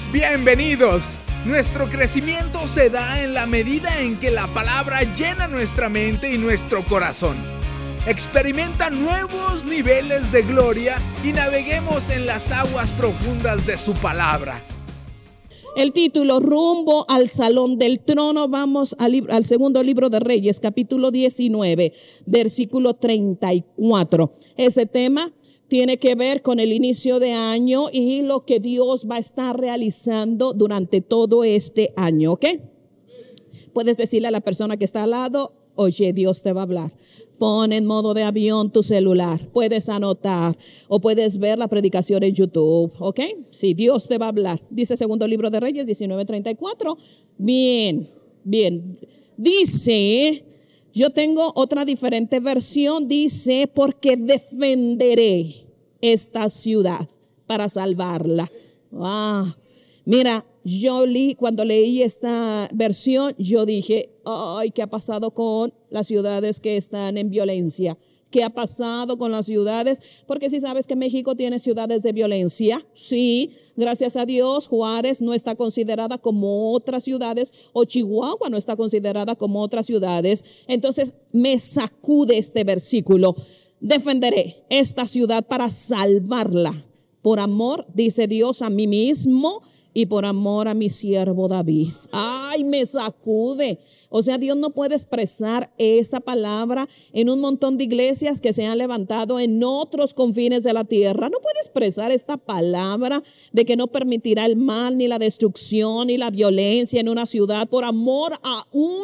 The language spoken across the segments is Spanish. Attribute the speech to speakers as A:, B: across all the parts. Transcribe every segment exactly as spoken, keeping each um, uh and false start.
A: Bienvenidos. Nuestro crecimiento se da en la medida en que la palabra llena nuestra mente y nuestro corazón. Experimenta nuevos niveles de gloria y naveguemos en las aguas profundas de su palabra.
B: El título, Rumbo al Salón del Trono. Vamos al, libro, al segundo libro de Reyes, capítulo diecinueve, versículo treinta y cuatro. Ese tema tiene que ver con el inicio de año y lo que Dios va a estar realizando durante todo este año, ¿ok? Puedes decirle a la persona que está al lado, oye, Dios te va a hablar. Pon en modo de avión tu celular, puedes anotar o puedes ver la predicación en YouTube, ¿ok? Sí, Dios te va a hablar. Dice segundo libro de Reyes diecinueve treinta y cuatro. Bien, bien. Dice, yo tengo otra diferente versión, dice, porque defenderé esta ciudad para salvarla. Ah, mira, yo leí, cuando leí esta versión, yo dije, ay, ¿qué ha pasado con las ciudades que están en violencia? ¿Qué ha pasado con las ciudades? Porque si sabes que México tiene ciudades de violencia, sí, gracias a Dios, Juárez no está considerada como otras ciudades, o Chihuahua no está considerada como otras ciudades. Entonces me sacude este versículo. Defenderé esta ciudad para salvarla. Por amor, dice Dios, a mí mismo y por amor a mi siervo David. Ay, me sacude. O sea, Dios no puede expresar esa palabra en un montón de iglesias que se han levantado en otros confines de la tierra. No puede expresar esta palabra de que no permitirá el mal, ni la destrucción, ni la violencia en una ciudad por amor a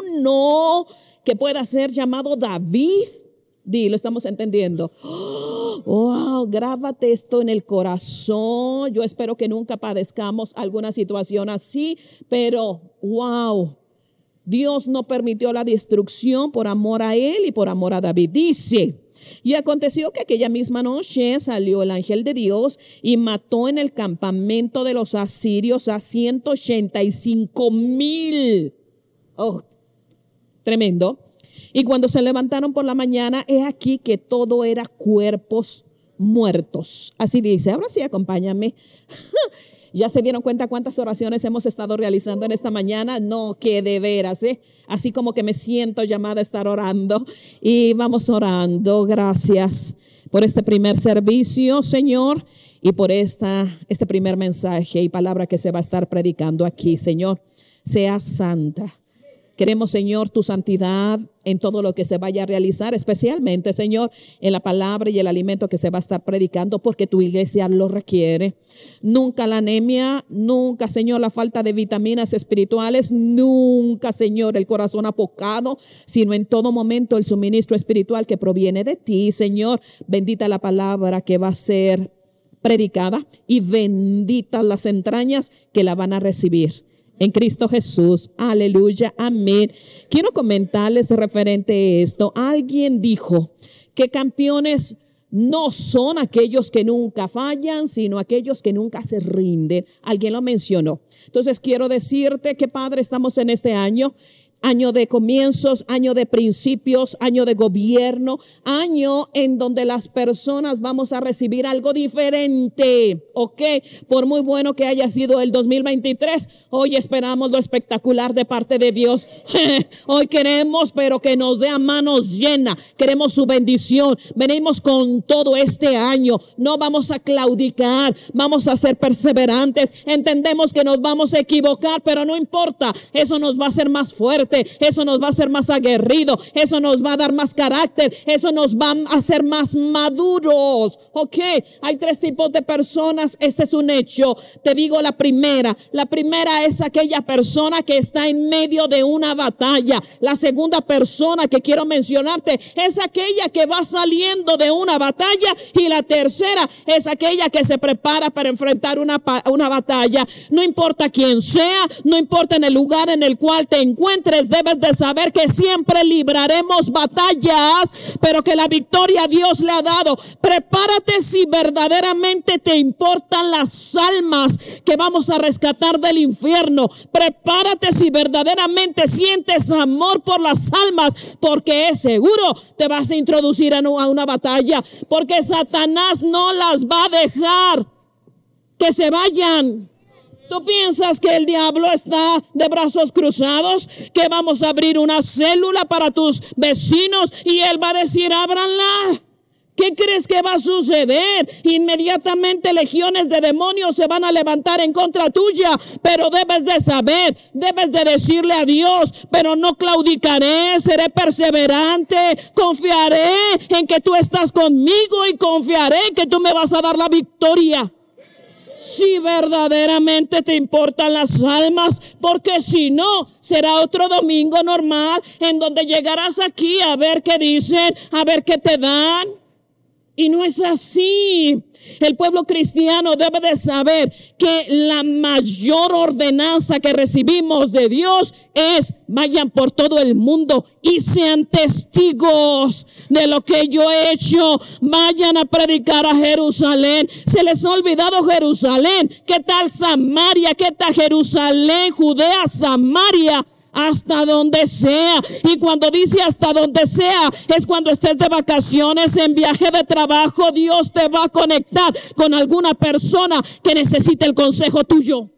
B: uno que pueda ser llamado David. Di, lo estamos entendiendo. Oh, wow, grábate esto en el corazón. Yo espero que nunca padezcamos alguna situación así, pero wow, Dios no permitió la destrucción por amor a él y por amor a David. Dice, y aconteció que aquella misma noche salió el ángel de Dios y mató en el campamento de los asirios a ciento ochenta y cinco mil. Oh, tremendo. Y cuando se levantaron por la mañana, he aquí que todo era cuerpos muertos. Así dice, ahora sí, acompáñame. ¿Ya se dieron cuenta cuántas oraciones hemos estado realizando en esta mañana? No, que de veras, ¿eh? Así como que me siento llamada a estar orando. Y vamos orando. Gracias por este primer servicio, Señor, y por esta, este primer mensaje y palabra que se va a estar predicando aquí, Señor. Sea santa. Queremos, Señor, tu santidad en todo lo que se vaya a realizar, especialmente, Señor, en la palabra y el alimento que se va a estar predicando, porque tu iglesia lo requiere. Nunca la anemia, nunca, Señor, la falta de vitaminas espirituales, nunca, Señor, el corazón apocado, sino en todo momento el suministro espiritual que proviene de ti, Señor. Bendita la palabra que va a ser predicada y benditas las entrañas que la van a recibir. En Cristo Jesús, aleluya, amén. Quiero comentarles referente a esto. Alguien dijo que campeones no son aquellos que nunca fallan, sino aquellos que nunca se rinden. Alguien lo mencionó. Entonces quiero decirte que, Padre, estamos en este año. Año de comienzos, año de principios, año de gobierno, año en donde las personas vamos a recibir algo diferente, ¿ok? Por muy bueno que haya sido el dos mil veintitrés, hoy esperamos lo espectacular de parte de Dios. Hoy queremos, pero que nos dé a manos llenas, queremos su bendición. Venimos con todo este año, no vamos a claudicar, vamos a ser perseverantes. Entendemos que nos vamos a equivocar, pero no importa, eso nos va a hacer más fuerte. Eso nos va a hacer más aguerrido, eso nos va a dar más carácter, eso nos va a hacer más maduros. Ok, hay tres tipos de personas, este es un hecho. Te digo la primera, la primera es aquella persona que está en medio de una batalla. La segunda persona que quiero mencionarte es aquella que va saliendo de una batalla, y la tercera es aquella que se prepara para enfrentar una, una batalla. No importa quién sea, no importa en el lugar en el cual te encuentres, debes de saber que siempre libraremos batallas, pero que la victoria Dios le ha dado. Prepárate si verdaderamente te importan las almas que vamos a rescatar del infierno. Prepárate si verdaderamente sientes amor por las almas, porque es seguro te vas a introducir a una batalla, porque Satanás no las va a dejar que se vayan. ¿Tú piensas que el diablo está de brazos cruzados? Que vamos a abrir una célula para tus vecinos y él va a decir, ábranla. ¿Qué crees que va a suceder? Inmediatamente legiones de demonios se van a levantar en contra tuya, pero debes de saber, debes de decirle a Dios, pero no claudicaré, seré perseverante, confiaré en que tú estás conmigo y confiaré que tú me vas a dar la victoria. Si verdaderamente te importan las almas, porque si no, será otro domingo normal en donde llegarás aquí a ver qué dicen, a ver qué te dan. Y no es así. El pueblo cristiano debe de saber que la mayor ordenanza que recibimos de Dios es: vayan por todo el mundo y sean testigos de lo que yo he hecho. Vayan a predicar a Jerusalén. Se les ha olvidado Jerusalén. ¿Qué tal Samaria? ¿Qué tal Jerusalén, Judea, Samaria? Hasta donde sea. Y cuando dice hasta donde sea, es cuando estés de vacaciones, en viaje de trabajo. Dios te va a conectar con alguna persona que necesite el consejo tuyo.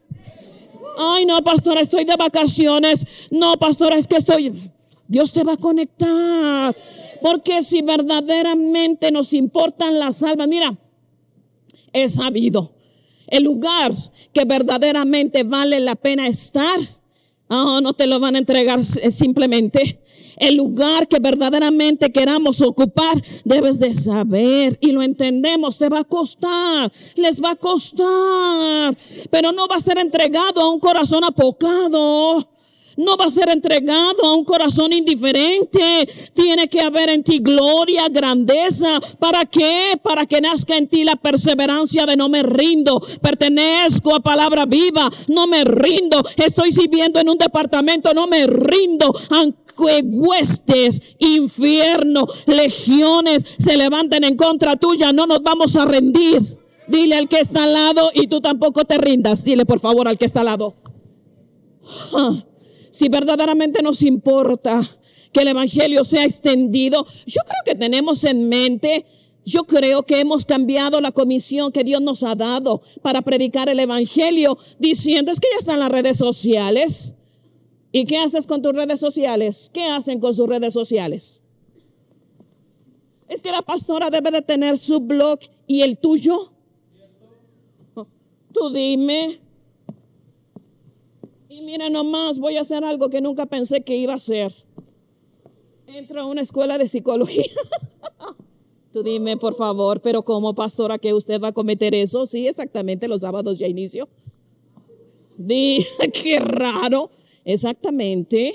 B: Ay, no, pastora, estoy de vacaciones. No, pastora, es que estoy... Dios te va a conectar. Porque si verdaderamente nos importan las almas, mira, he sabido el lugar que verdaderamente vale la pena estar. Oh, no te lo van a entregar simplemente. El lugar que verdaderamente queramos ocupar, debes de saber, y lo entendemos, te va a costar, les va a costar, pero no va a ser entregado a un corazón apocado. No va a ser entregado a un corazón indiferente. Tiene que haber en ti gloria, grandeza. ¿Para qué? Para que nazca en ti la perseverancia de no me rindo. Pertenezco a Palabra Viva. No me rindo. Estoy sirviendo en un departamento. No me rindo. Aunque huestes, infierno, legiones se levanten en contra tuya, no nos vamos a rendir. Dile al que está al lado, y tú tampoco te rindas. Dile por favor al que está al lado. Ah. Si verdaderamente nos importa que el evangelio sea extendido, yo creo que tenemos en mente, yo creo que hemos cambiado la comisión que Dios nos ha dado para predicar el evangelio, diciendo, es que ya están las redes sociales. ¿Y qué haces con tus redes sociales? ¿Qué hacen con sus redes sociales? Es que la pastora debe de tener su blog y el tuyo. Tú dime. Y mira nomás, voy a hacer algo que nunca pensé que iba a hacer. Entro a una escuela de psicología. Tú dime, por favor, pero ¿cómo, pastora, que usted va a cometer eso? Sí, exactamente, los sábados ya inicio. Di, qué raro. Exactamente.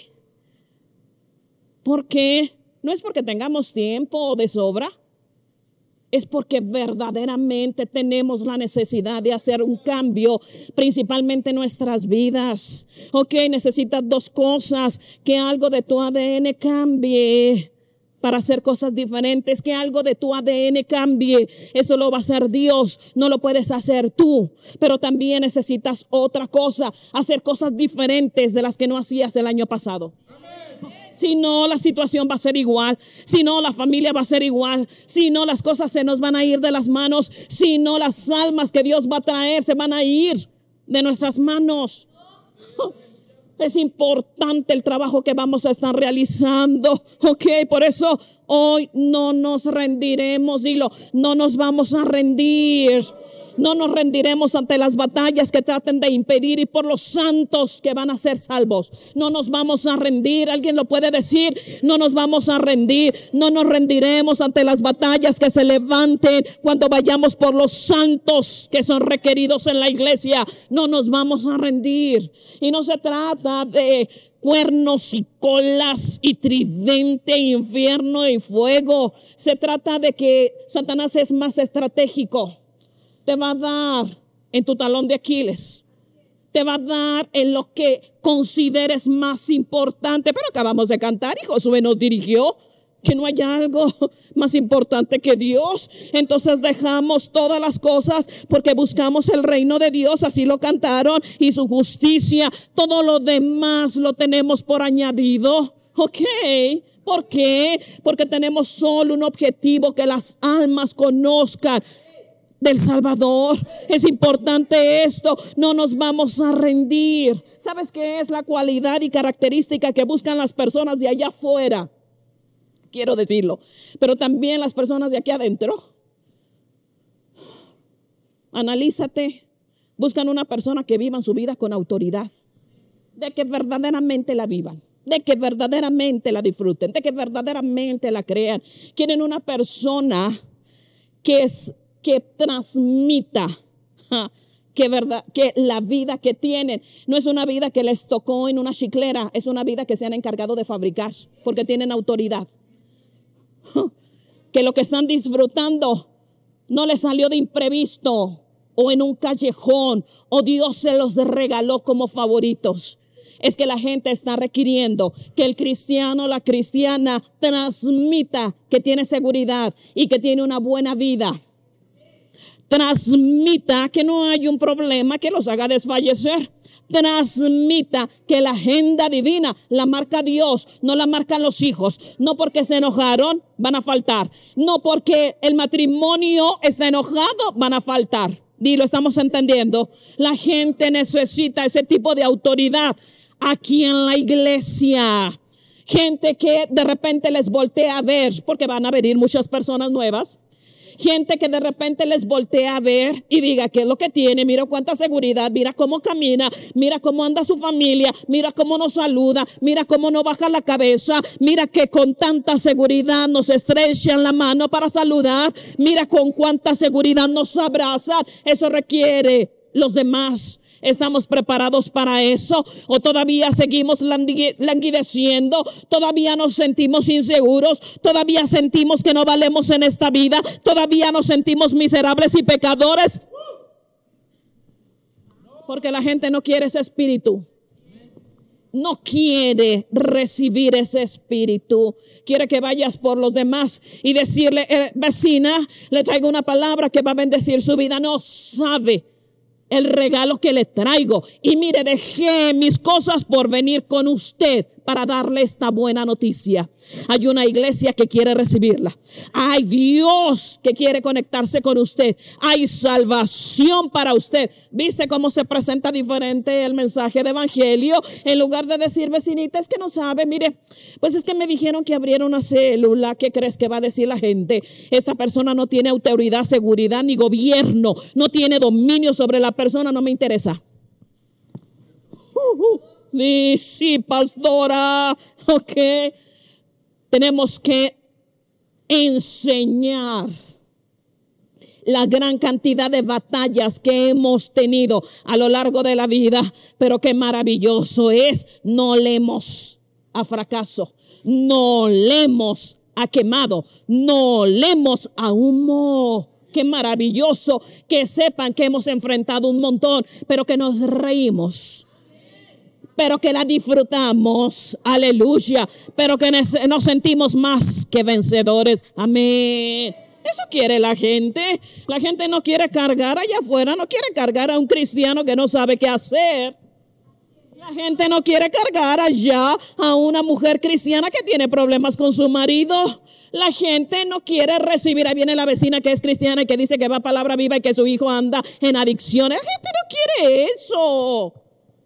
B: ¿Por qué? No es porque tengamos tiempo de sobra. Es porque verdaderamente tenemos la necesidad de hacer un cambio, principalmente en nuestras vidas. Ok, necesitas dos cosas: que algo de tu A D N cambie para hacer cosas diferentes, que algo de tu A D N cambie. Esto lo va a hacer Dios, no lo puedes hacer tú. Pero también necesitas otra cosa: hacer cosas diferentes de las que no hacías el año pasado. Si no, la situación va a ser igual. Si no, la familia va a ser igual. Si no, las cosas se nos van a ir de las manos. Si no, las almas que Dios va a traer se van a ir de nuestras manos. Es importante el trabajo que vamos a estar realizando. Ok, por eso hoy no nos rendiremos. Dilo, no nos vamos a rendir. No nos rendiremos ante las batallas que traten de impedir, y por los santos que van a ser salvos. No nos vamos a rendir. ¿Alguien lo puede decir? No nos vamos a rendir. No nos rendiremos ante las batallas que se levanten cuando vayamos por los santos que son requeridos en la iglesia. No nos vamos a rendir. Y no se trata de cuernos y colas y tridente, infierno y fuego. Se trata de que Satanás es más estratégico. Te va a dar en tu talón de Aquiles. Te va a dar en lo que consideres más importante. Pero acabamos de cantar y Josué nos dirigió que no hay algo más importante que Dios. Entonces dejamos todas las cosas porque buscamos el reino de Dios. Así lo cantaron. Y su justicia. Todo lo demás lo tenemos por añadido. Ok. ¿Por qué? Porque tenemos solo un objetivo: que las almas conozcan del Salvador. Es importante esto. No nos vamos a rendir. ¿Sabes qué es la cualidad y característica que buscan las personas de allá afuera? Quiero decirlo, pero también las personas de aquí adentro. Analízate. Buscan una persona que viva su vida con autoridad, de que verdaderamente la vivan, de que verdaderamente la disfruten, de que verdaderamente la crean. Quieren una persona que es que transmita ja, que verdad que la vida que tienen no es una vida que les tocó en una chiclera, es una vida que se han encargado de fabricar porque tienen autoridad. Ja, que lo que están disfrutando no les salió de imprevisto o en un callejón o Dios se los regaló como favoritos. Es que la gente está requiriendo que el cristiano, la cristiana transmita que tiene seguridad y que tiene una buena vida. Transmita que no hay un problema que los haga desfallecer. Transmita que la agenda divina la marca Dios, no la marcan los hijos. No porque se enojaron van a faltar. No porque el matrimonio está enojado van a faltar. Dilo, estamos entendiendo. La gente necesita ese tipo de autoridad aquí en la iglesia. Gente que de repente les voltea a ver, porque van a venir muchas personas nuevas. Gente que de repente les voltea a ver y diga qué es lo que tiene, mira cuánta seguridad, mira cómo camina, mira cómo anda su familia, mira cómo nos saluda, mira cómo no baja la cabeza, mira que con tanta seguridad nos estrechan la mano para saludar, mira con cuánta seguridad nos abrazan. Eso requiere los demás. ¿Estamos preparados para eso? ¿O todavía seguimos languideciendo? ¿Todavía nos sentimos inseguros? ¿Todavía sentimos que no valemos en esta vida? ¿Todavía nos sentimos miserables y pecadores? Porque la gente no quiere ese espíritu. No quiere recibir ese espíritu. Quiere que vayas por los demás y decirle, eh, vecina, le traigo una palabra que va a bendecir su vida. No sabe el regalo que le traigo. Y mire, dejé mis cosas por venir con usted para darle esta buena noticia. Hay una iglesia que quiere recibirla. Hay Dios que quiere conectarse con usted. Hay salvación para usted. ¿Viste cómo se presenta diferente el mensaje de evangelio? En lugar de decir, vecinita, es que no sabe, mire, pues es que me dijeron que abriera una célula. ¿Qué crees que va a decir la gente? Esta persona no tiene autoridad, seguridad ni gobierno. No tiene dominio sobre la persona, no me interesa. Uh, uh. Sí, sí, pastora, ok. Tenemos que enseñar la gran cantidad de batallas que hemos tenido a lo largo de la vida, pero qué maravilloso es, no leemos a fracaso, no leemos a quemado, no leemos a humo. Qué maravilloso que sepan que hemos enfrentado un montón, pero que nos reímos. Pero que la disfrutamos, aleluya, pero que nos sentimos más que vencedores, amén. Eso quiere la gente. La gente no quiere cargar allá afuera, no quiere cargar a un cristiano que no sabe qué hacer. La gente no quiere cargar allá a una mujer cristiana que tiene problemas con su marido. La gente no quiere recibir. Ahí viene la vecina que es cristiana y que dice que va a palabra viva y que su hijo anda en adicciones. La gente no quiere eso.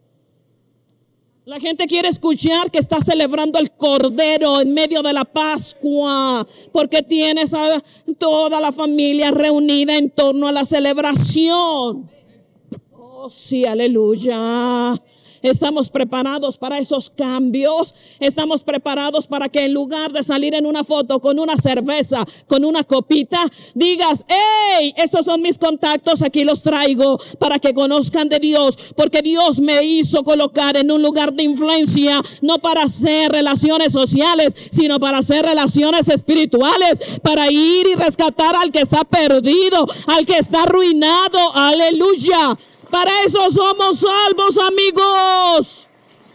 B: La gente quiere escuchar que está celebrando el Cordero en medio de la Pascua, porque tienes a toda la familia reunida en torno a la celebración. Oh, sí, aleluya. Estamos preparados para esos cambios. Estamos preparados para que en lugar de salir en una foto con una cerveza, con una copita, digas, hey, estos son mis contactos, aquí los traigo para que conozcan de Dios, porque Dios me hizo colocar en un lugar de influencia, no para hacer relaciones sociales, sino para hacer relaciones espirituales, para ir y rescatar al que está perdido, al que está arruinado, aleluya. Para eso somos salvos, amigos.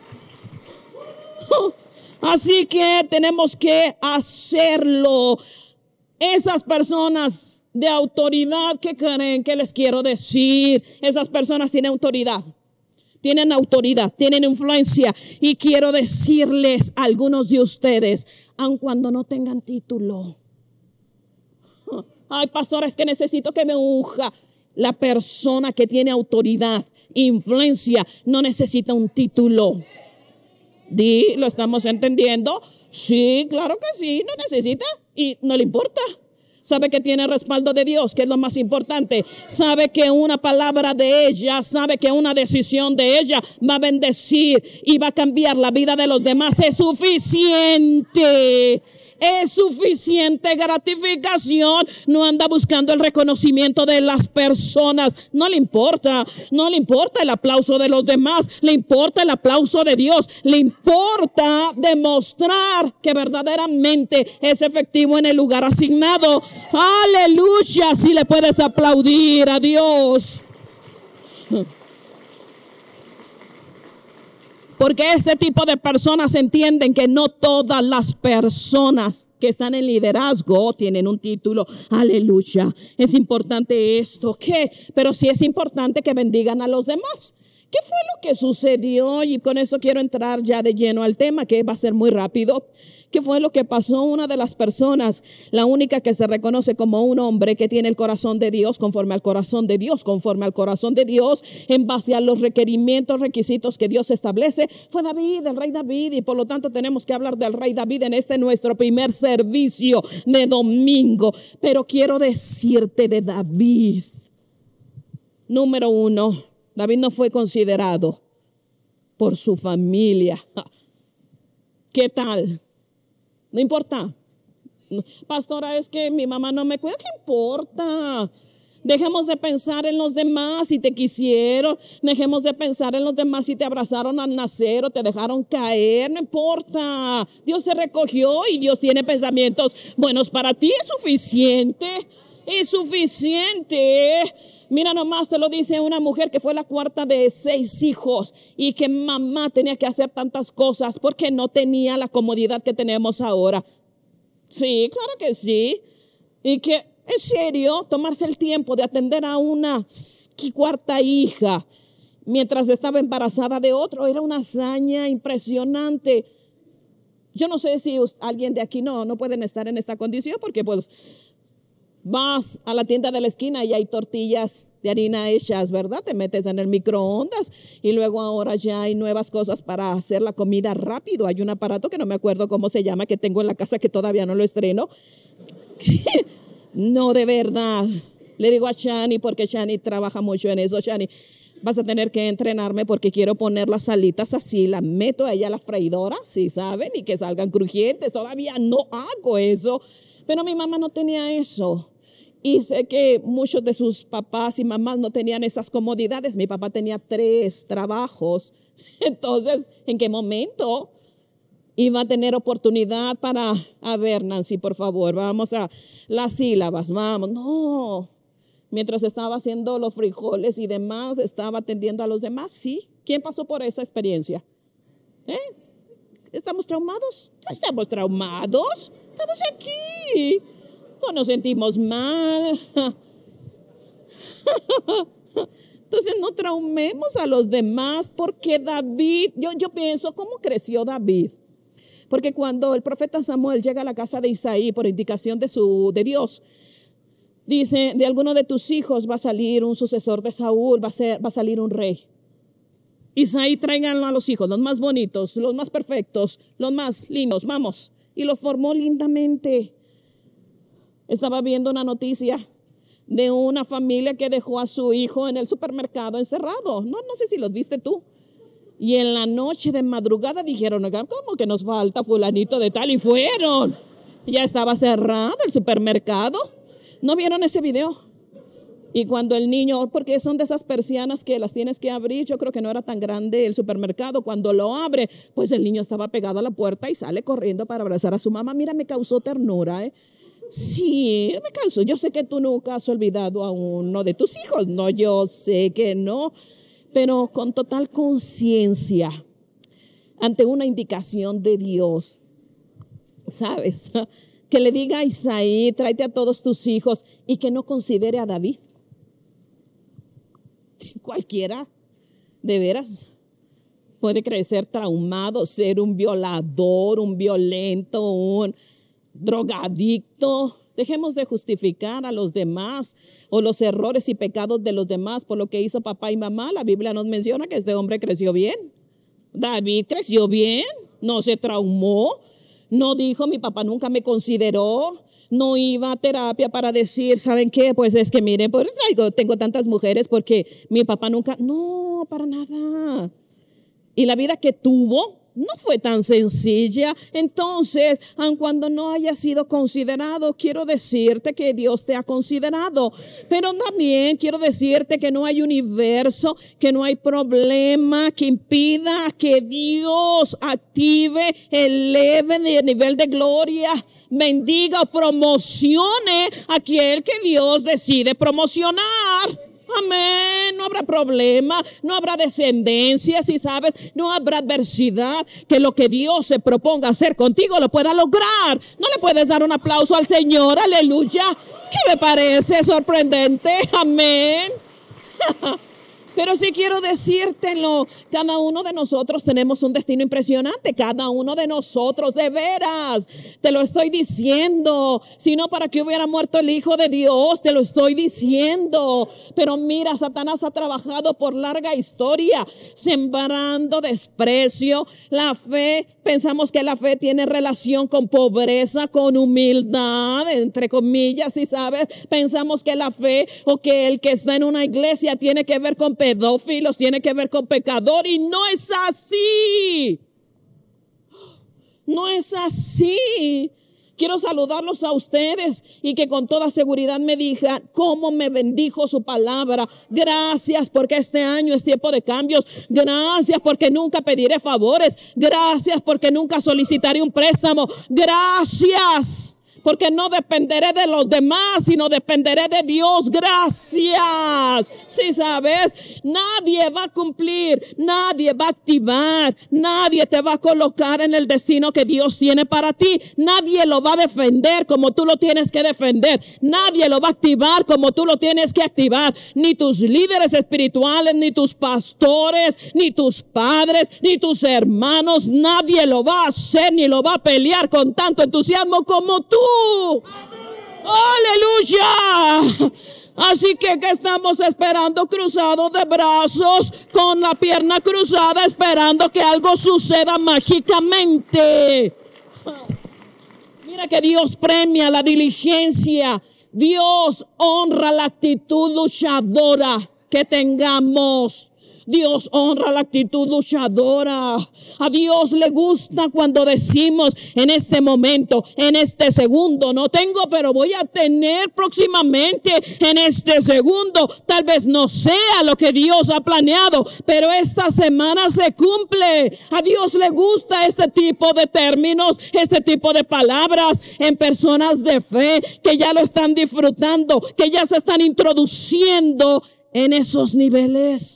B: Así que tenemos que hacerlo. Esas personas de autoridad, ¿qué creen que les quiero decir? Esas personas tienen autoridad. Tienen autoridad, tienen influencia. Y quiero decirles a algunos de ustedes, aun cuando no tengan título, Ay, pastora, es que necesito que me unja. La persona que tiene autoridad, influencia, no necesita un título. ¿Di? ¿Lo estamos entendiendo? Sí, claro que sí, no necesita y no le importa. Sabe que tiene respaldo de Dios, que es lo más importante. Sabe que una palabra de ella, sabe que una decisión de ella va a bendecir y va a cambiar la vida de los demás. Es suficiente. Es suficiente gratificación. No anda buscando el reconocimiento de las personas. No le importa. No le importa el aplauso de los demás. Le importa el aplauso de Dios. Le importa demostrar que verdaderamente es efectivo en el lugar asignado. Aleluya. Si le puedes aplaudir a Dios. Porque este tipo de personas entienden que no todas las personas que están en liderazgo tienen un título. Aleluya. Es importante esto. ¿Qué? Pero sí es importante que bendigan a los demás. ¿Qué fue lo que sucedió? Y con eso quiero entrar ya de lleno al tema, que va a ser muy rápido. ¿Qué fue lo que pasó? Una de las personas, la única que se reconoce como un hombre que tiene el corazón de Dios, conforme al corazón de Dios, conforme al corazón de Dios, en base a los requerimientos, requisitos que Dios establece, fue David, el rey David. Y por lo tanto tenemos que hablar del rey David en este nuestro primer servicio de domingo. Pero quiero decirte de David. Número uno, David no fue considerado por su familia. ¿Qué tal? No importa. Pastora, es que mi mamá no me cuida. ¿Qué importa? Dejemos de pensar en los demás si te quisieron. Dejemos de pensar en los demás si te abrazaron al nacer o te dejaron caer. No importa. Dios se recogió y Dios tiene pensamientos buenos para ti. Es suficiente. Es suficiente. Mira nomás, te lo dice una mujer que fue la cuarta de seis hijos y que mamá tenía que hacer tantas cosas porque no tenía la comodidad que tenemos ahora. Sí, claro que sí. Y que, en serio, tomarse el tiempo de atender a una cuarta hija mientras estaba embarazada de otro era una hazaña impresionante. Yo no sé si alguien de aquí no, no pueden estar en esta condición porque pues vas a la tienda de la esquina y hay tortillas de harina hechas, ¿verdad? Te metes en el microondas y luego ahora ya hay nuevas cosas para hacer la comida rápido. Hay un aparato que no me acuerdo cómo se llama, que tengo en la casa que todavía no lo estreno. No, de verdad. Le digo a Shani, porque Shani trabaja mucho en eso. Shani, vas a tener que entrenarme porque quiero poner las alitas así, las meto a ella a la freidora, ¿sí saben? Y que salgan crujientes. Todavía no hago eso. Pero mi mamá no tenía eso. Y sé que muchos de sus papás y mamás no tenían esas comodidades. Mi papá tenía tres trabajos. Entonces, ¿en qué momento iba a tener oportunidad para, a ver, Nancy, por favor, vamos a las sílabas, vamos? No. Mientras estaba haciendo los frijoles y demás, estaba atendiendo a los demás. Sí. ¿Quién pasó por esa experiencia? ¿Eh? ¿Estamos traumados? No estamos traumados. Estamos aquí. No nos sentimos mal. Entonces no traumemos a los demás porque David, yo, yo pienso, ¿cómo creció David? Porque cuando el profeta Samuel llega a la casa de Isaí por indicación de, su, de Dios, dice, de alguno de tus hijos va a salir un sucesor de Saúl, va a, ser, va a salir un rey. Isaí, tráiganlo a los hijos, los más bonitos, los más perfectos, los más lindos, vamos. Y lo formó lindamente. Estaba viendo una noticia de una familia que dejó a su hijo en el supermercado encerrado. No, no sé si los viste tú. Y en la noche de madrugada dijeron, ¿cómo que nos falta fulanito de tal? Y fueron. Ya estaba cerrado el supermercado. ¿No vieron ese video? Y cuando el niño, porque son de esas persianas que las tienes que abrir, yo creo que no era tan grande el supermercado. Cuando lo abre, pues el niño estaba pegado a la puerta y sale corriendo para abrazar a su mamá. Mira, me causó ternura, ¿eh? Sí, me causó. Yo sé que tú nunca has olvidado a uno de tus hijos. No, yo sé que no. Pero con total conciencia, ante una indicación de Dios, ¿sabes? Que le diga a Isaí, tráete a todos tus hijos y que no considere a David. Cualquiera, de veras, puede crecer traumado, ser un violador, un violento, un drogadicto. Dejemos de justificar a los demás o los errores y pecados de los demás por lo que hizo papá y mamá. La Biblia nos menciona que este hombre creció bien. David creció bien, no se traumó, no dijo mi papá nunca me consideró, no iba a terapia para decir, ¿saben qué? Pues es que miren, pues traigo, tengo tantas mujeres porque mi papá nunca, no, para nada. Y la vida que tuvo no fue tan sencilla. Entonces, aun cuando no haya sido considerado, quiero decirte que Dios te ha considerado. Pero también quiero decirte que no hay universo, que no hay problema que impida que Dios active, eleve de nivel de gloria, bendiga o promocione a aquel que Dios decide promocionar. Amén, no habrá problema, no habrá descendencia, si sabes, no habrá adversidad, que lo que Dios se proponga hacer contigo lo pueda lograr. ¿No le puedes dar un aplauso al Señor? Aleluya, que me parece sorprendente, amén. Pero sí quiero decírtelo, cada uno de nosotros tenemos un destino impresionante, cada uno de nosotros, de veras, te lo estoy diciendo, si no para que hubiera muerto el Hijo de Dios, te lo estoy diciendo. Pero mira, Satanás ha trabajado por larga historia, sembrando desprecio, la fe, pensamos que la fe tiene relación con pobreza, con humildad, entre comillas, si sabes, pensamos que la fe o que el que está en una iglesia tiene que ver con pedófilos, tiene que ver con pecador, y no es así. No es así. Quiero saludarlos a ustedes y que con toda seguridad me digan cómo me bendijo su palabra. Gracias porque este año es tiempo de cambios. Gracias porque nunca pediré favores. Gracias porque nunca solicitaré un préstamo. Gracias porque no dependeré de los demás, sino dependeré de Dios. Gracias. Sí, sabes, nadie va a cumplir, nadie va a activar, nadie te va a colocar en el destino que Dios tiene para ti. Nadie lo va a defender como tú lo tienes que defender. Nadie lo va a activar como tú lo tienes que activar. Ni tus líderes espirituales, ni tus pastores, ni tus padres, ni tus hermanos. Nadie lo va a hacer ni lo va a pelear con tanto entusiasmo como tú. ¡Aleluya! Así que, ¿qué estamos esperando? Cruzados de brazos, con la pierna cruzada, esperando que algo suceda mágicamente. Mira que Dios premia la diligencia. Dios honra la actitud luchadora que tengamos. Dios honra la actitud luchadora. A Dios le gusta cuando decimos en este momento, en este segundo, no tengo, pero voy a tener próximamente. En este segundo, tal vez no sea lo que Dios ha planeado, pero esta semana se cumple. A Dios le gusta este tipo de términos, este tipo de palabras en personas de fe que ya lo están disfrutando, que ya se están introduciendo en esos niveles.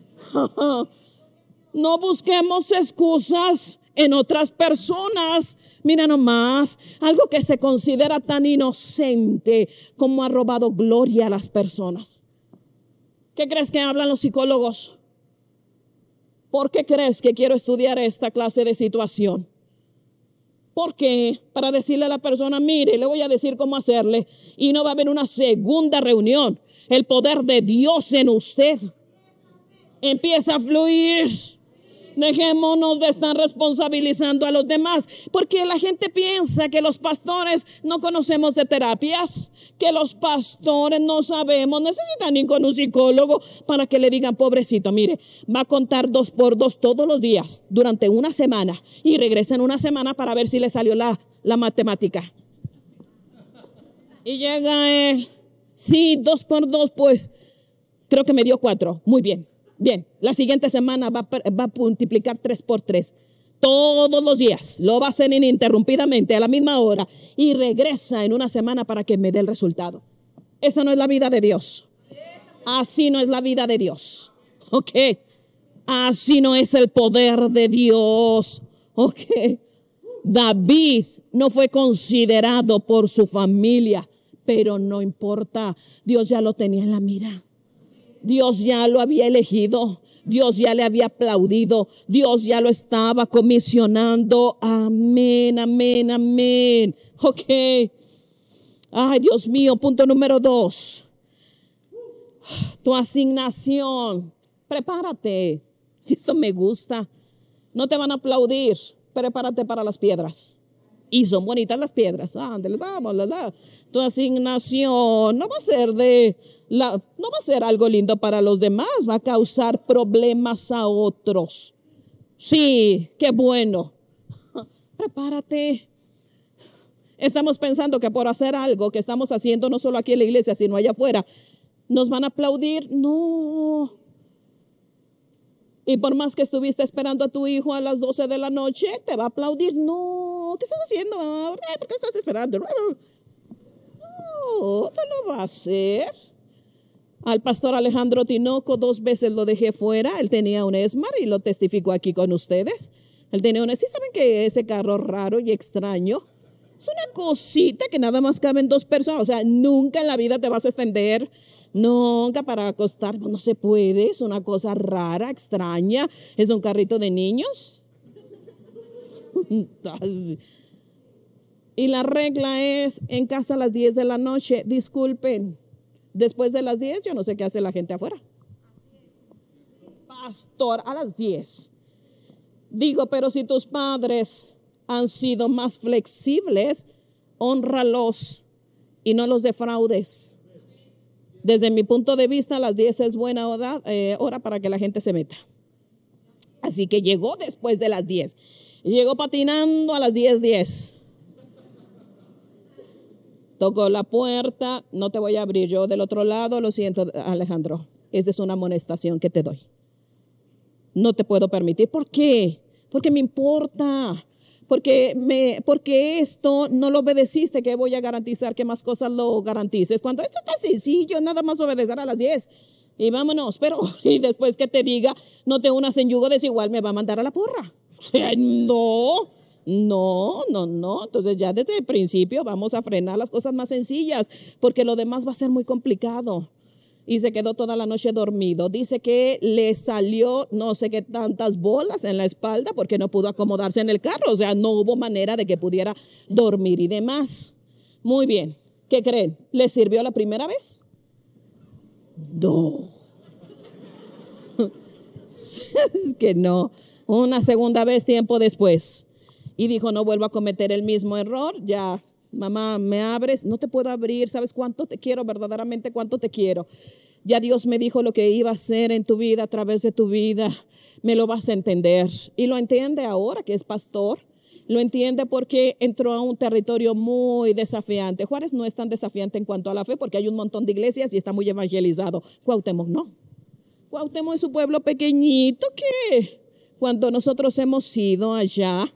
B: No busquemos excusas en otras personas. Mira nomás, algo que se considera tan inocente como ha robado gloria a las personas. ¿Qué crees que hablan los psicólogos? ¿Por qué crees que quiero estudiar esta clase de situación? Porque para decirle a la persona, mire, le voy a decir cómo hacerle, y no va a haber una segunda reunión. El poder de Dios en usted empieza a fluir. Dejémonos de estar responsabilizando a los demás, porque la gente piensa que los pastores no conocemos de terapias, que los pastores no sabemos, necesitan ir con un psicólogo para que le digan, pobrecito, mire, va a contar dos por dos todos los días durante una semana y regresa en una semana para ver si le salió la, la matemática. Y llega él, sí, dos por dos, pues creo que me dio cuatro, muy bien. Bien, la siguiente semana va, va a multiplicar tres por tres. Todos los días lo va a hacer ininterrumpidamente a la misma hora y regresa en una semana para que me dé el resultado. Esa no es la vida de Dios. Así no es la vida de Dios. Ok. Así no es el poder de Dios. Ok. David no fue considerado por su familia, pero no importa. Dios ya lo tenía en la mira. Dios ya lo había elegido, Dios ya le había aplaudido, Dios ya lo estaba comisionando. Amén, amén, amén. Ok. Ay, Dios mío, punto número dos. Tu asignación. Prepárate. Esto me gusta. No te van a aplaudir. Prepárate para las piedras. Y son bonitas las piedras. Ándale, vamos, la, la. Tu asignación no va a ser de la, no va a ser algo lindo para los demás, va a causar problemas a otros. Sí, qué bueno. Prepárate. Estamos pensando que por hacer algo que estamos haciendo no solo aquí en la iglesia, sino allá afuera, nos van a aplaudir. No. Y por más que estuviste esperando a tu hijo a las doce de la noche, te va a aplaudir. No, ¿qué estás haciendo? ¿Por qué estás esperando? No, te lo va a hacer. Al pastor Alejandro Tinoco dos veces lo dejé fuera. Él tenía un Esmar y lo testificó aquí con ustedes. Él tenía un, ¿sí saben que ese carro raro y extraño? Es una cosita que nada más caben dos personas. O sea, nunca en la vida te vas a extender. Nunca para acostar. No se puede. Es una cosa rara, extraña. Es un carrito de niños. Y la regla es en casa a las diez de la noche. Disculpen, después de las diez yo no sé qué hace la gente afuera. Pastor, a las diez. Digo, pero si tus padres han sido más flexibles, hónralos y no los defraudes. Desde mi punto de vista, a las diez es buena hora, eh, hora para que la gente se meta. Así que llegó después de las diez. Llegó patinando a las diez diez. Tocó la puerta. No te voy a abrir yo del otro lado. Lo siento, Alejandro. Esta es una amonestación que te doy. No te puedo permitir. ¿Por qué? Porque me importa. Porque, me, porque esto no lo obedeciste, que voy a garantizar que más cosas lo garantices. Cuando esto está sencillo, nada más obedecer a las diez y vámonos. Pero, y después que te diga, no te unas en yugo desigual, me va a mandar a la porra. O sea, no, no, no, no. Entonces ya desde el principio vamos a frenar las cosas más sencillas, porque lo demás va a ser muy complicado. Y se quedó toda la noche dormido. Dice que le salió no sé qué tantas bolas en la espalda porque no pudo acomodarse en el carro. O sea, no hubo manera de que pudiera dormir y demás. Muy bien. ¿Qué creen? ¿Le sirvió la primera vez? No. Es que no. Una segunda vez tiempo después. Y dijo, no vuelvo a cometer el mismo error. Ya. Mamá, ¿me abres? No te puedo abrir. ¿Sabes cuánto te quiero? Verdaderamente cuánto te quiero. Ya Dios me dijo lo que iba a hacer en tu vida, a través de tu vida. Me lo vas a entender. Y lo entiende ahora que es pastor. Lo entiende porque entró a un territorio muy desafiante. Juárez no es tan desafiante en cuanto a la fe porque hay un montón de iglesias y está muy evangelizado. Cuauhtémoc no. Cuauhtémoc es un pueblo pequeñito que cuando nosotros hemos ido allá...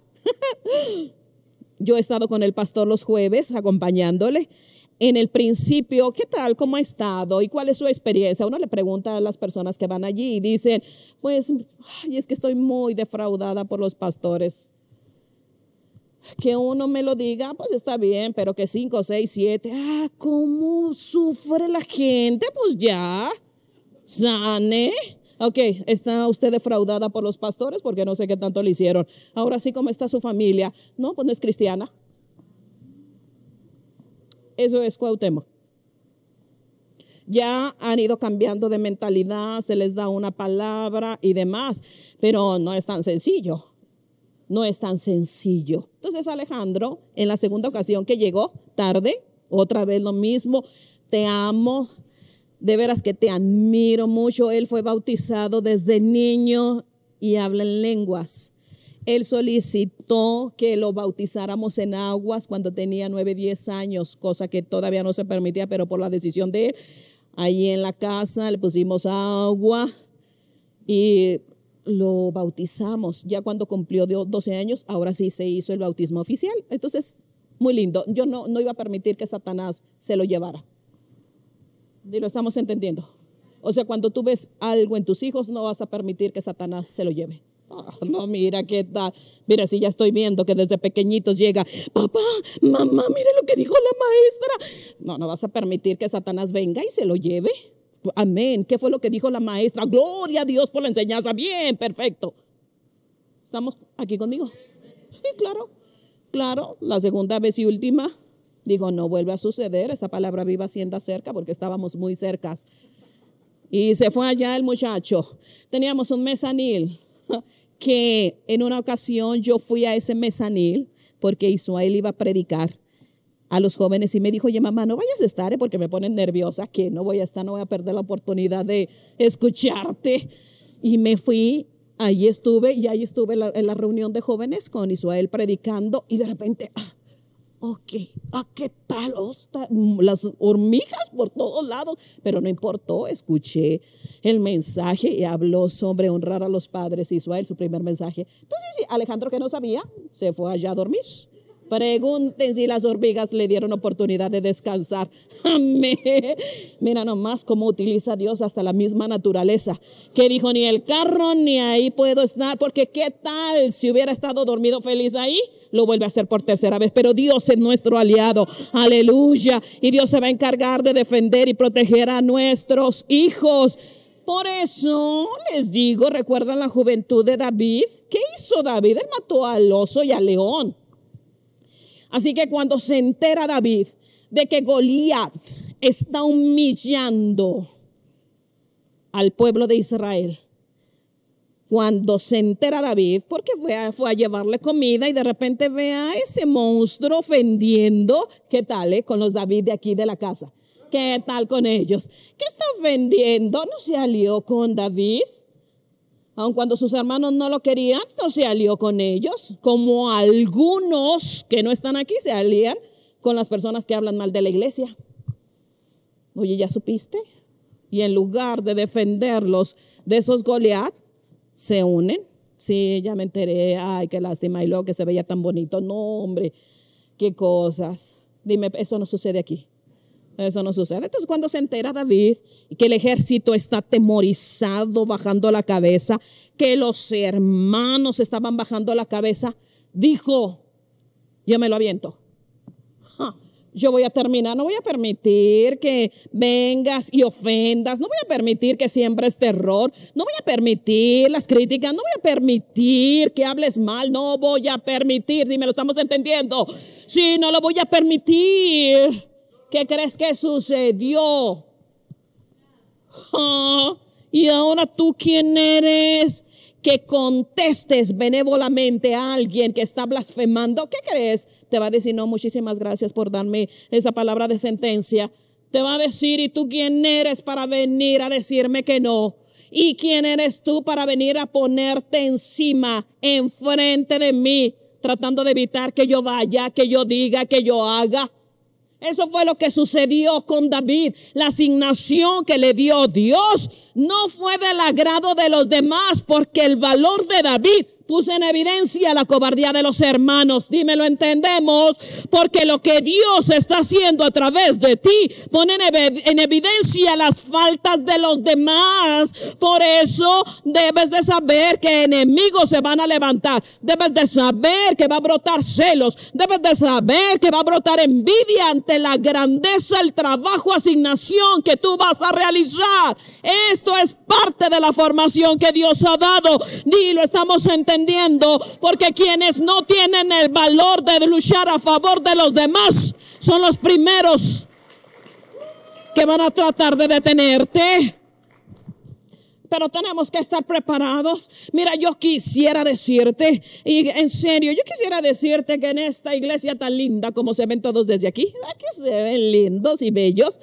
B: Yo he estado con el pastor los jueves acompañándole. En el principio, ¿qué tal? ¿Cómo ha estado? ¿Y cuál es su experiencia? Uno le pregunta a las personas que van allí y dicen, pues, ay, es que estoy muy defraudada por los pastores. Que uno me lo diga, pues está bien, pero que cinco, seis, siete, ah, ¿cómo sufre la gente? Pues ya, sane. Ok, ¿está usted defraudada por los pastores? Porque no sé qué tanto le hicieron. Ahora sí, ¿cómo está su familia? No, pues no es cristiana. Eso es Cuauhtémoc. Ya han ido cambiando de mentalidad, se les da una palabra y demás, pero no es tan sencillo. No es tan sencillo. Entonces Alejandro, en la segunda ocasión que llegó, tarde, otra vez lo mismo, te amo. De veras que te admiro mucho. Él fue bautizado desde niño y habla en lenguas. Él solicitó que lo bautizáramos en aguas cuando tenía nueve, diez años, cosa que todavía no se permitía, pero por la decisión de él, ahí en la casa le pusimos agua y lo bautizamos. Ya cuando cumplió doce años, ahora sí se hizo el bautismo oficial. Entonces, muy lindo. Yo no, no iba a permitir que Satanás se lo llevara. Y lo estamos entendiendo. O sea, cuando tú ves algo en tus hijos, no vas a permitir que Satanás se lo lleve. Oh, no, mira qué tal. Mira, si ya estoy viendo que desde pequeñitos llega, papá, mamá, mire lo que dijo la maestra. No, no vas a permitir que Satanás venga y se lo lleve. Amén. ¿Qué fue lo que dijo la maestra? Gloria a Dios por la enseñanza. Bien, perfecto. ¿Estamos aquí conmigo? Sí, claro. Claro, la segunda vez y última. Dijo, no vuelve a suceder, esta palabra viva siendo cerca, porque estábamos muy cerca. Y se fue allá el muchacho. Teníamos un mezanil que en una ocasión yo fui a ese mezanil porque Israel iba a predicar a los jóvenes y me dijo, oye mamá, no vayas a estar, ¿eh? Porque me ponen nerviosa, que no voy a estar, no voy a perder la oportunidad de escucharte. Y me fui, ahí estuve y ahí estuve en la, en la reunión de jóvenes con Israel predicando y de repente, ah, ok, ah, ¿qué tal? Oh, las hormigas por todos lados, pero no importó, escuché el mensaje y habló sobre honrar a los padres. Israel, su primer mensaje. Entonces, sí, Alejandro, que no sabía, se fue allá a dormir. Pregunten si las hormigas le dieron oportunidad de descansar. Amén. Mira nomás cómo utiliza Dios hasta la misma naturaleza. Que dijo, ni el carro ni ahí puedo estar, porque qué tal si hubiera estado dormido feliz ahí, lo vuelve a hacer por tercera vez. Pero Dios es nuestro aliado. Aleluya. Y Dios se va a encargar de defender y proteger a nuestros hijos. Por eso les digo, ¿recuerdan la juventud de David? ¿Qué hizo David? Él mató al oso y al león. Así que cuando se entera David de que Goliat está humillando al pueblo de Israel, cuando se entera David, porque fue a, fue a llevarle comida y de repente ve a ese monstruo ofendiendo, ¿qué tal eh? Con los David de aquí de la casa? ¿Qué tal con ellos? ¿Qué está ofendiendo? ¿No se alió con David? Aun cuando sus hermanos no lo querían, no se alió con ellos, como algunos que no están aquí se alían con las personas que hablan mal de la iglesia. Oye, ¿ya supiste? Y en lugar de defenderlos de esos Goliat, se unen. Sí, ya me enteré, ay, qué lástima, y luego que se veía tan bonito. No, hombre, qué cosas. Dime, eso no sucede aquí. Eso no sucede. Entonces, cuando se entera David que el ejército está atemorizado, bajando la cabeza, que los hermanos estaban bajando la cabeza, dijo, yo me lo aviento. Ja, yo voy a terminar, no voy a permitir que vengas y ofendas, no voy a permitir que siembres terror, no voy a permitir las críticas, no voy a permitir que hables mal, no voy a permitir, dime, ¿lo estamos entendiendo? Sí, no lo voy a permitir. ¿Qué crees que sucedió? Ah, y ahora tú, ¿quién eres? Que contestes benévolamente a alguien que está blasfemando. ¿Qué crees? Te va a decir, no, muchísimas gracias por darme esa palabra de sentencia. Te va a decir, ¿y tú quién eres para venir a decirme que no? ¿Y quién eres tú para venir a ponerte encima, enfrente de mí, tratando de evitar que yo vaya, que yo diga, que yo haga? Eso fue lo que sucedió con David. La asignación que le dio Dios no fue del agrado de los demás, porque el valor de David puso en evidencia la cobardía de los hermanos. Dime, ¿lo entendemos? Porque lo que Dios está haciendo a través de ti pone en, ev- en evidencia las faltas de los demás. Por eso debes de saber que enemigos se van a levantar. Debes de saber que va a brotar celos. Debes de saber que va a brotar envidia ante la grandeza, el trabajo, asignación que tú vas a realizar. Esto es parte de la formación que Dios ha dado. Y lo estamos entendiendo. Porque quienes no tienen el valor de luchar a favor de los demás son los primeros que van a tratar de detenerte. Pero tenemos que estar preparados. Mira, yo quisiera decirte, y en serio, yo quisiera decirte que en esta iglesia tan linda como se ven todos desde aquí, aquí se ven lindos y bellos.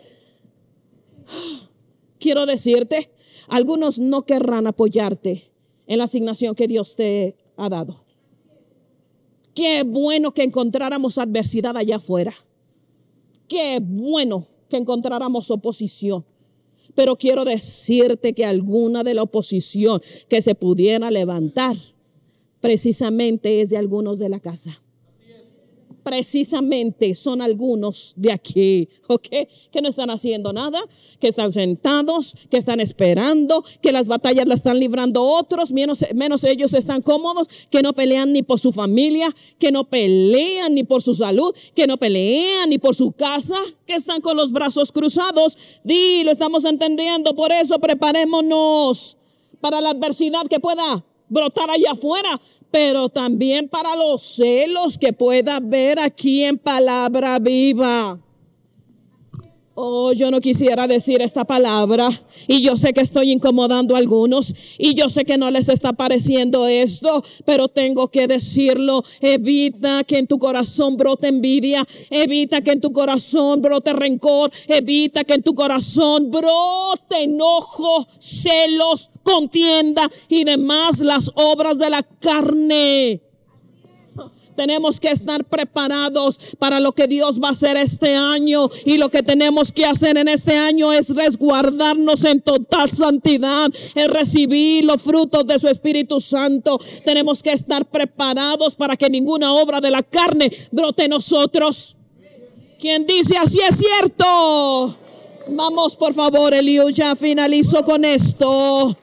B: Quiero decirte, algunos no querrán apoyarte en la asignación que Dios te ha dado. Qué bueno que encontráramos adversidad allá afuera. Qué bueno que encontráramos oposición. Pero quiero decirte que alguna de la oposición que se pudiera levantar precisamente es de algunos de la casa. Precisamente son algunos de aquí, ¿ok? Que no están haciendo nada, que están sentados, que están esperando, que las batallas las están librando otros, menos, menos ellos están cómodos, que no pelean ni por su familia, que no pelean ni por su salud, que no pelean ni por su casa, que están con los brazos cruzados. Di, lo estamos entendiendo, por eso preparémonos para la adversidad que pueda brotar allá afuera, pero también para los celos que pueda haber aquí en Palabra Viva. Oh, yo no quisiera decir esta palabra y yo sé que estoy incomodando a algunos y yo sé que no les está pareciendo esto, pero tengo que decirlo. Evita que en tu corazón brote envidia, evita que en tu corazón brote rencor, evita que en tu corazón brote enojo, celos, contienda y demás las obras de la carne. Tenemos que estar preparados para lo que Dios va a hacer este año, y lo que tenemos que hacer en este año es resguardarnos en total santidad, es recibir los frutos de su Espíritu Santo. Tenemos que estar preparados para que ninguna obra de la carne brote en nosotros. ¿Quién dice así es cierto? Vamos, por favor, Eliú, ya finalizo con esto.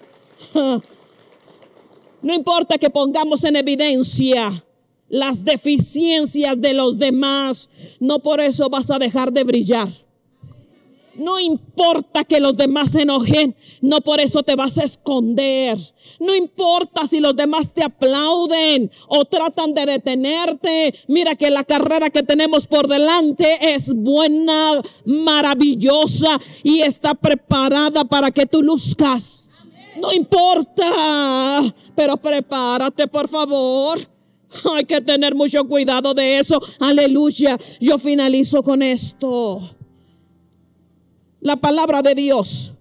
B: No importa que pongamos en evidencia las deficiencias de los demás, no por eso vas a dejar de brillar. No importa que los demás se enojen, no por eso te vas a esconder. No importa si los demás te aplauden o tratan de detenerte. Mira que la carrera que tenemos por delante es buena, maravillosa y está preparada para que tú luzcas. No importa, pero prepárate, por favor. Hay que tener mucho cuidado de eso. Aleluya. Yo finalizo con esto. La palabra de Dios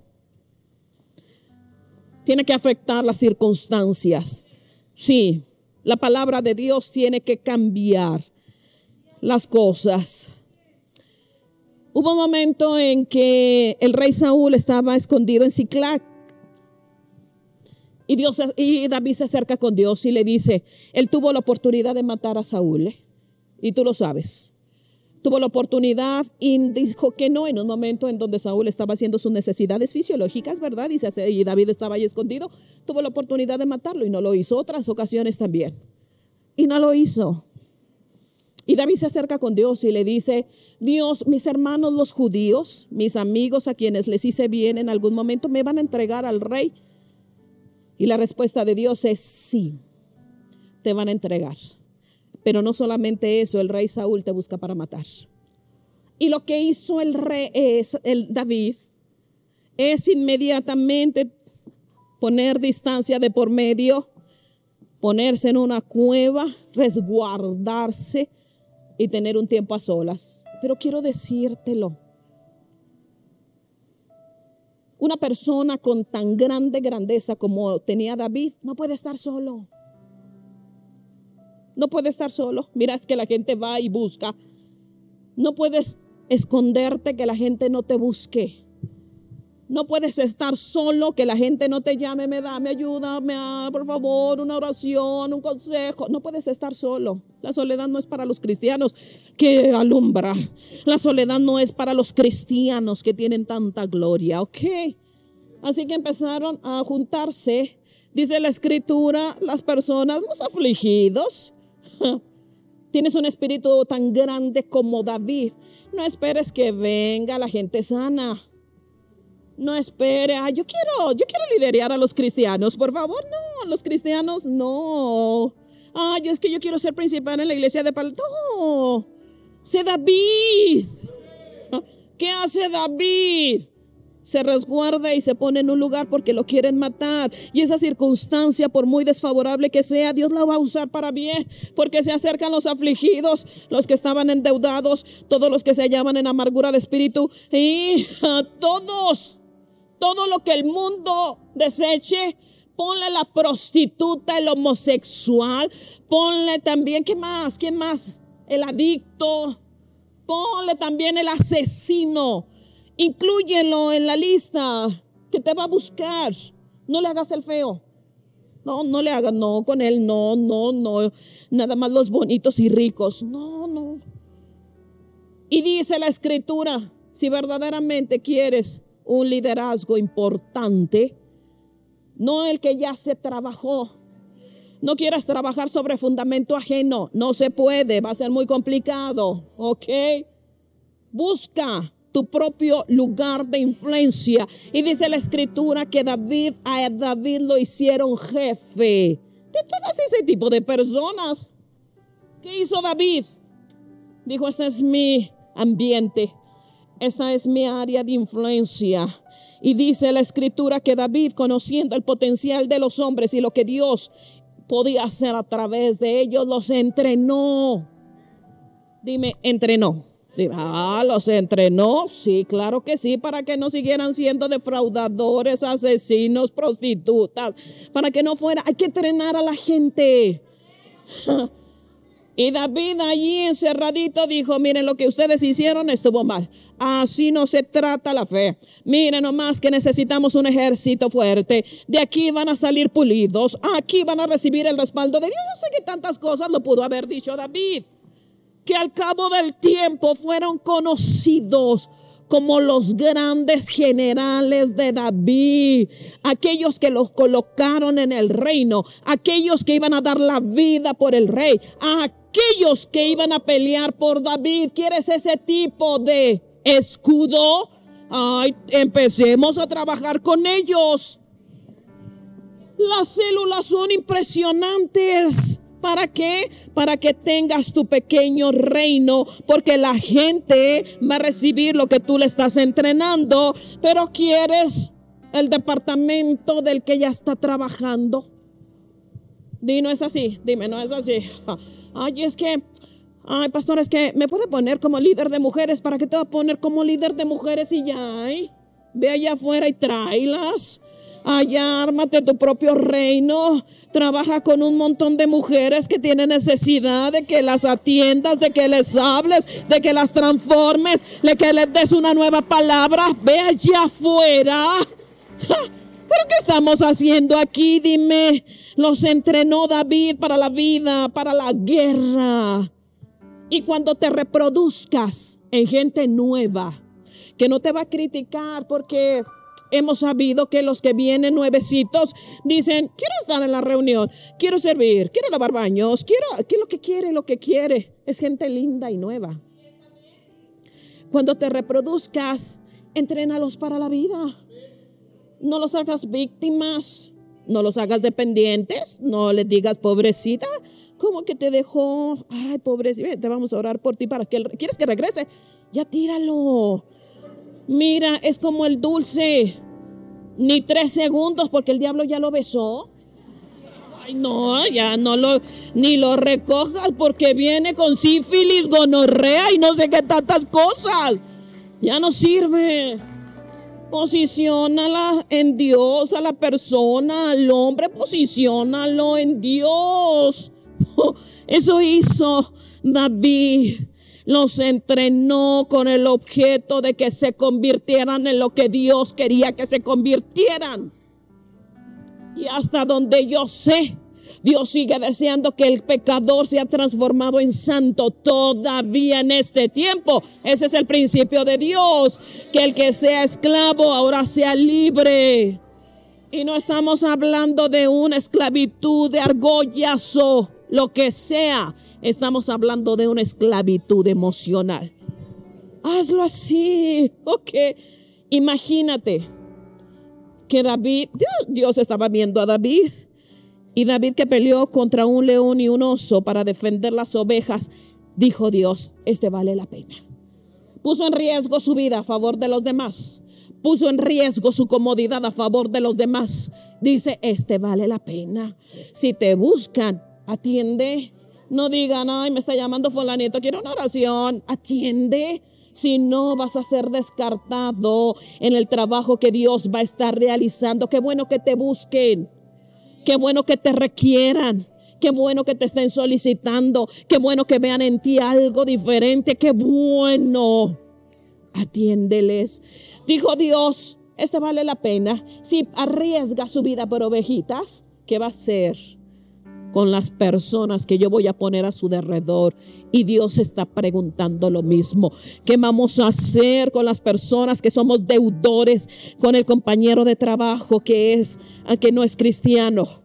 B: tiene que afectar las circunstancias. Sí, la palabra de Dios tiene que cambiar las cosas. Hubo un momento en que el rey Saúl estaba escondido en Siclac. Y, Dios, y David se acerca con Dios y le dice, él tuvo la oportunidad de matar a Saúl, ¿eh? Y tú lo sabes. Tuvo la oportunidad y dijo que no en un momento en donde Saúl estaba haciendo sus necesidades fisiológicas, ¿verdad? Y, se, y David estaba ahí escondido. Tuvo la oportunidad de matarlo y no lo hizo. Otras ocasiones también. Y no lo hizo. Y David se acerca con Dios y le dice, Dios, mis hermanos los judíos, mis amigos a quienes les hice bien en algún momento, ¿me van a entregar al rey? Y la respuesta de Dios es sí, te van a entregar. Pero no solamente eso, el rey Saúl te busca para matar. Y lo que hizo el rey, es, el David, es inmediatamente poner distancia de por medio, ponerse en una cueva, resguardarse y tener un tiempo a solas. Pero quiero decírtelo. Una persona con tan grande grandeza como tenía David no puede estar solo. No puede estar solo. Mira, es que la gente va y busca. No puedes esconderte que la gente no te busque. No puedes estar solo que la gente no te llame, me da, me ayuda, me da, por favor, una oración, un consejo. No puedes estar solo. La soledad no es para los cristianos que alumbra. La soledad no es para los cristianos que tienen tanta gloria, ¿ok? Así que empezaron a juntarse, dice la escritura, las personas, los afligidos. Tienes un espíritu tan grande como David. No esperes que venga la gente sana. No espere, ah, yo quiero, yo quiero liderar a los cristianos, por favor. No, los cristianos no. Ah, yo es que yo quiero ser principal en la iglesia de Pal. No, sé David. ¿Qué hace David? Se resguarda y se pone en un lugar porque lo quieren matar. Y esa circunstancia, por muy desfavorable que sea, Dios la va a usar para bien, porque se acercan los afligidos, los que estaban endeudados, todos los que se hallaban en amargura de espíritu, y a todos, todo lo que el mundo deseche. Ponle la prostituta, el homosexual, ponle también, ¿qué más? ¿Quién más? El adicto, ponle también el asesino. Inclúyelo en la lista que te va a buscar. No le hagas el feo. No, no le hagas, no, con él, no, no, no. Nada más los bonitos y ricos. No, no. Y dice la escritura, si verdaderamente quieres un liderazgo importante, no el que ya se trabajó. No quieras trabajar sobre fundamento ajeno. No se puede, va a ser muy complicado. ¿Ok? Busca tu propio lugar de influencia. Y dice la escritura que David, a David lo hicieron jefe de todo ese tipo de personas. ¿Qué hizo David? Dijo, este es mi ambiente, esta es mi área de influencia. Y dice la escritura que David, conociendo el potencial de los hombres y lo que Dios podía hacer a través de ellos, los entrenó. Dime, entrenó. Dime, ah, los entrenó. Sí, claro que sí, para que no siguieran siendo defraudadores, asesinos, prostitutas, para que no fuera. Hay que entrenar a la gente. Y David allí encerradito dijo, miren, lo que ustedes hicieron estuvo mal. Así no se trata la fe. Miren nomás que necesitamos un ejército fuerte. De aquí van a salir pulidos. Aquí van a recibir el respaldo de Dios. Yo sé que tantas cosas lo pudo haber dicho David, que al cabo del tiempo fueron conocidos como los grandes generales de David, aquellos que los colocaron en el reino, aquellos que iban a dar la vida por el rey, aquellos que iban a pelear por David. ¿Quieres ese tipo de escudo? Ay, empecemos a trabajar con ellos. Las células son impresionantes. ¿Para qué? Para que tengas tu pequeño reino, porque la gente va a recibir lo que tú le estás entrenando, pero quieres el departamento del que ya está trabajando. Di, no es así, dime, no es así. Ay, es que, ay, pastor, es que me puede poner como líder de mujeres. ¿Para qué te va a poner como líder de mujeres y ya? ¿eh? Ve allá afuera y tráelas. Allá ármate tu propio reino. Trabaja con un montón de mujeres que tienen necesidad de que las atiendas, de que les hables, de que las transformes, de que les des una nueva palabra. Ve allá afuera. ¡Ja! ¿Pero qué estamos haciendo aquí? Dime. Los entrenó David para la vida, para la guerra. Y cuando te reproduzcas en gente nueva, que no te va a criticar, porque hemos sabido que los que vienen nuevecitos dicen, quiero estar en la reunión, quiero servir, quiero lavar baños, quiero, ¿qué es lo que quiere? Lo que quiere es gente linda y nueva. Cuando te reproduzcas, entrénalos para la vida. No los hagas víctimas, no los hagas dependientes, no les digas pobrecita, ¿cómo que te dejó? Ay, pobrecita, te vamos a orar por ti para que él, ¿quieres que regrese? Ya tíralo. Mira, es como el dulce, ni tres segundos porque el diablo ya lo besó. Ay, no, ya no lo, ni lo recojas porque viene con sífilis, gonorrea y no sé qué tantas cosas. Ya no sirve. Posiciónala en Dios, a la persona, al hombre, posiciónalo en Dios. Eso hizo David. Los entrenó con el objeto de que se convirtieran en lo que Dios quería que se convirtieran. Y hasta donde yo sé, Dios sigue deseando que el pecador sea transformado en santo todavía en este tiempo. Ese es el principio de Dios, que el que sea esclavo ahora sea libre. Y no estamos hablando de una esclavitud de argollazo, lo que sea. Estamos hablando de una esclavitud emocional. Hazlo así, ok. Imagínate que David, Dios, Dios estaba viendo a David. Y David, que peleó contra un león y un oso para defender las ovejas, dijo Dios, este vale la pena. Puso en riesgo su vida a favor de los demás. Puso en riesgo su comodidad a favor de los demás. Dice, este vale la pena. Si te buscan, atiende. No digan, ay, me está llamando fulanito, quiero una oración. Atiende. Si no, vas a ser descartado en el trabajo que Dios va a estar realizando. Qué bueno que te busquen. Qué bueno que te requieran. Qué bueno que te estén solicitando. Qué bueno que vean en ti algo diferente. Qué bueno. Atiéndeles. Dijo Dios, este vale la pena. Si arriesga su vida por ovejitas, ¿qué va a hacer con las personas que yo voy a poner a su derredor? Y Dios está preguntando lo mismo. ¿Qué vamos a hacer con las personas que somos deudores con el compañero de trabajo que es, que no es cristiano?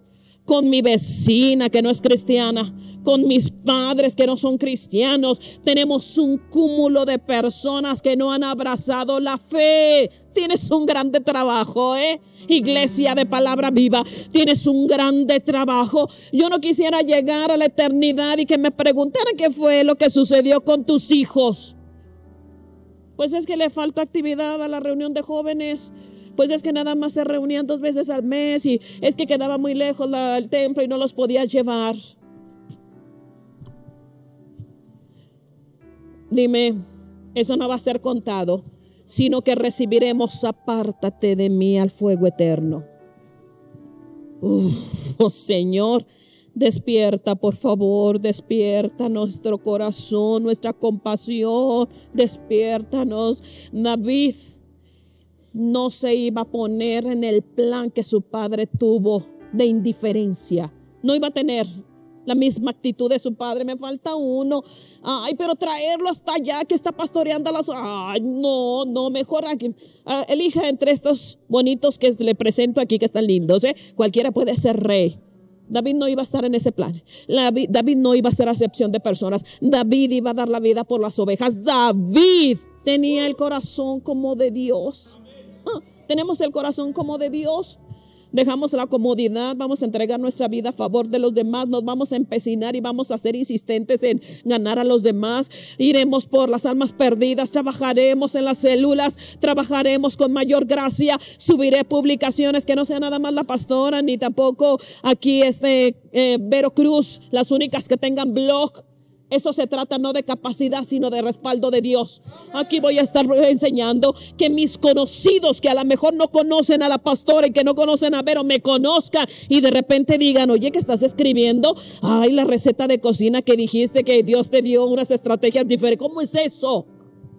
B: con mi vecina que no es cristiana, con mis padres que no son cristianos. Tenemos un cúmulo de personas que no han abrazado la fe. Tienes un grande trabajo, ¿eh? Iglesia de Palabra Viva, tienes un grande trabajo. Yo no quisiera llegar a la eternidad y que me preguntaran qué fue lo que sucedió con tus hijos. Pues es que le falta actividad a la reunión de jóvenes. Pues es que nada más se reunían dos veces al mes y es que quedaba muy lejos la, el templo y no los podía llevar. Dime, eso no va a ser contado, sino que recibiremos: apártate de mí al fuego eterno. Uh, oh Señor, despierta, por favor, despierta nuestro corazón, nuestra compasión, despiértanos. David no se iba a poner en el plan que su padre tuvo de indiferencia. No iba a tener la misma actitud de su padre. Me falta uno. Ay, pero traerlo hasta allá que está pastoreando a las... Ay, no, no, mejor aquí. Uh, elija entre estos bonitos que le presento aquí, que están lindos, ¿eh? Cualquiera puede ser rey. David no iba a estar en ese plan. David no iba a ser acepción de personas. David iba a dar la vida por las ovejas. David tenía el corazón como de Dios. Ah, tenemos el corazón como de Dios. Dejamos la comodidad, vamos a entregar nuestra vida a favor de los demás, nos vamos a empecinar y vamos a ser insistentes en ganar a los demás. Iremos por las almas perdidas, trabajaremos en las células, trabajaremos con mayor gracia. Subiré publicaciones que no sea nada más la pastora, ni tampoco aquí este eh, Vero Cruz, las únicas que tengan blog. Esto se trata no de capacidad, sino de respaldo de Dios. Aquí voy a estar enseñando que mis conocidos, que a lo mejor no conocen a la pastora y que no conocen a Vero, me conozcan y de repente digan: oye, ¿qué estás escribiendo? Ay, la receta de cocina que dijiste que Dios te dio unas estrategias diferentes. ¿Cómo es eso?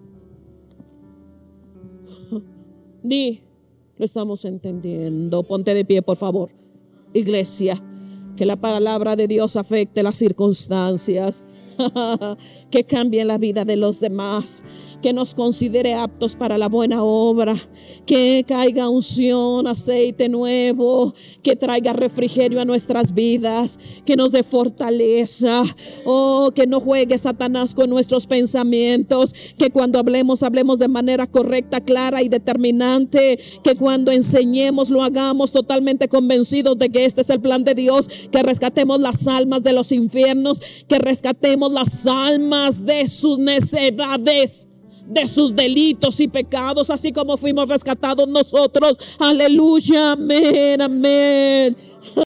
B: Di, lo estamos entendiendo. Ponte de pie, por favor. Iglesia, que la palabra de Dios afecte las circunstancias. Que cambie la vida de los demás, que nos considere aptos para la buena obra, que caiga unción, aceite nuevo, que traiga refrigerio a nuestras vidas, que nos dé fortaleza. Oh, que no juegue Satanás con nuestros pensamientos, que cuando hablemos, hablemos de manera correcta, clara y determinante, que cuando enseñemos lo hagamos totalmente convencidos de que este es el plan de Dios, que rescatemos las almas de los infiernos, que rescatemos las almas de sus necedades, de sus delitos y pecados, así como fuimos rescatados nosotros. Aleluya, amén, amén.